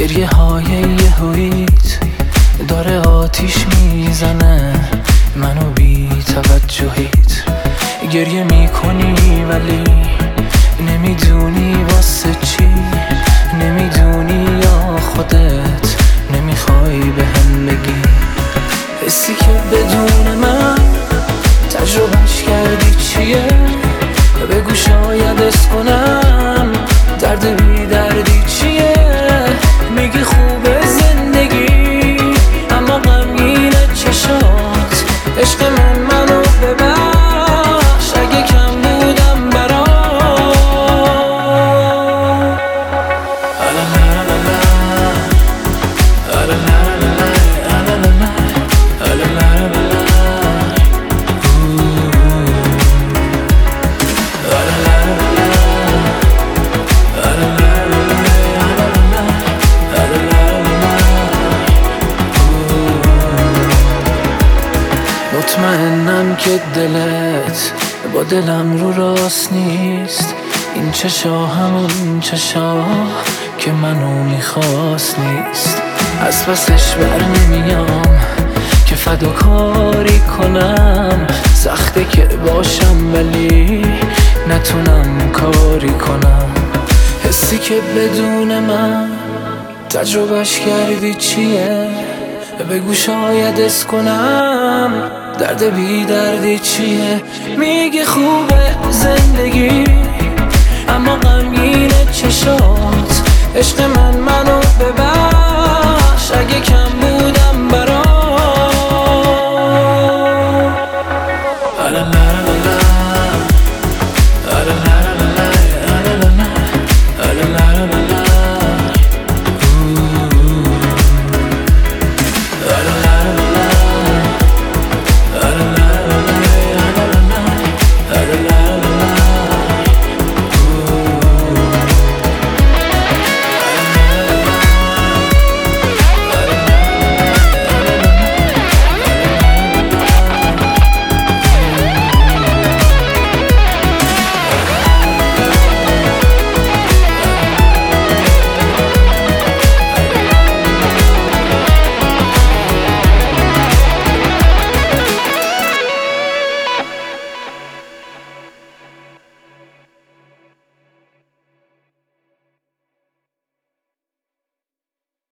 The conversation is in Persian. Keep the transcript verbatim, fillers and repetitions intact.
گریه های یهویت داره آتیش میزنه منو بی توجهیت. گریه میکنی ولی نمیدونی واسه چی، نمیدونی یا خودت نمیخوای به هم بگی. حسی که بدون من تجربهش کردی چیه؟ بگو شاید اس کنم درد بی دردی چیه. میگی خوبه زندگی اما غمگینه چشات. عشق من منو ببخش اگه کم بودم برات. مطمئنم که دلت با دلم رو راست نیست. این چشا همون چشا که منو میخواست نیست. از پسش بر نمیام که فداکاری کنم. سخته که باشم ولی نتونم کاری کنم. حسی که بدون من تجربهش کردی چیه؟ بگو شاید اس کنم درد بی دردی چیه. میگه خوبه زندگی اما غمگینه چشات. عشق من منو